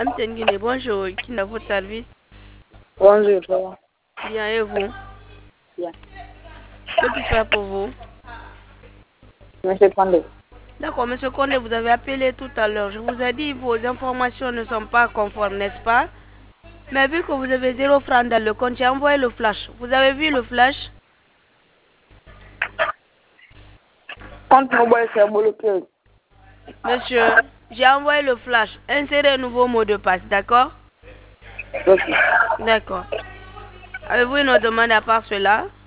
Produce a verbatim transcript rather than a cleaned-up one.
M T N Guinée, bonjour, qui est à votre service? Bonjour, ça va? Bien, et vous? Bien. Que puis-je faire pour vous? Monsieur Condé. D'accord, monsieur Condé, vous avez appelé tout à l'heure. Je vous ai dit vos informations ne sont pas conformes, n'est-ce pas? Mais vu que vous avez zéro franc dans le compte, j'ai envoyé le flash. Vous avez vu le flash? Compte mobile, c'est bloqué. Monsieur, j'ai envoyé le flash. Insérez un nouveau mot de passe, d'accord? Ok. D'accord. Avez-vous une autre demande à part cela?